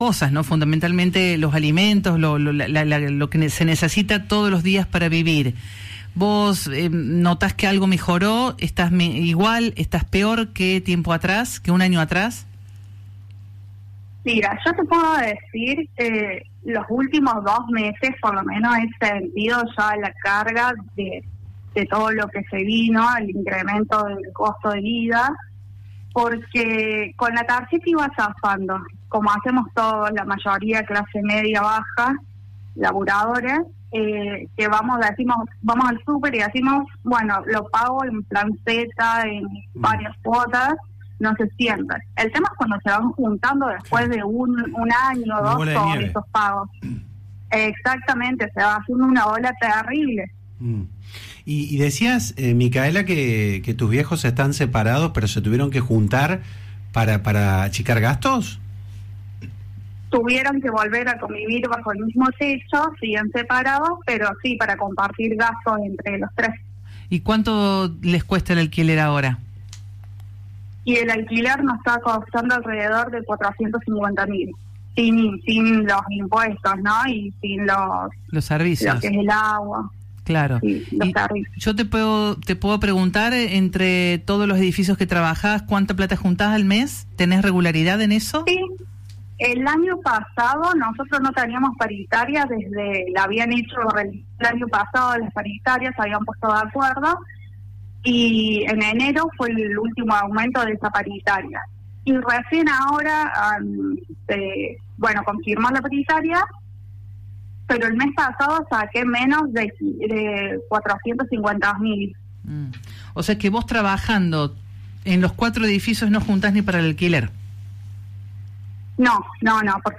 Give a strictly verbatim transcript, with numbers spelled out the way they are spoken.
cosas, ¿no? Fundamentalmente los alimentos, lo, lo, la, la, lo que se necesita todos los días para vivir. ¿Vos eh, notás que algo mejoró? ¿Estás me, igual? ¿Estás peor que tiempo atrás, que un año atrás? Mira, yo te puedo decir, eh, los últimos dos meses por lo menos he sentido ya la carga de, de todo lo que se vino, el incremento del costo de vida, porque con la tarjeta iba zafando, como hacemos todos, la mayoría clase media baja, laburadores, eh, que vamos, decimos, vamos al súper y decimos, bueno, lo pago en plan Z, en varias cuotas, no se siente. El tema es cuando se van juntando después de un, un año o dos todos esos pagos. Exactamente, se va haciendo una ola terrible. Mm. Y, y decías, eh, Micaela, que, que tus viejos están separados, pero se tuvieron que juntar para, para achicar gastos. Tuvieron que volver a convivir bajo el mismo techo, siguen separados, pero sí, para compartir gastos entre los tres. ¿Y cuánto les cuesta el alquiler ahora? Y el alquiler nos está costando alrededor de cuatrocientos cincuenta mil, sin, sin los impuestos, ¿no? Y sin los... Los servicios. Lo que es el agua. Claro. Sí, los servicios. Yo te puedo, te puedo preguntar, entre todos los edificios que trabajás, ¿cuánta plata juntás al mes? ¿Tenés regularidad en eso? Sí. El año pasado nosotros no teníamos paritarias, desde la habían hecho el, el año pasado las paritarias, se habían puesto de acuerdo, y en enero fue el último aumento de esa paritaria. Y recién ahora, um, eh, bueno, confirmó la paritaria, pero el mes pasado saqué menos de, de cuatrocientos cincuenta mil. Mm. O sea que vos trabajando en los cuatro edificios no juntás ni para el alquiler. No, no, no, porque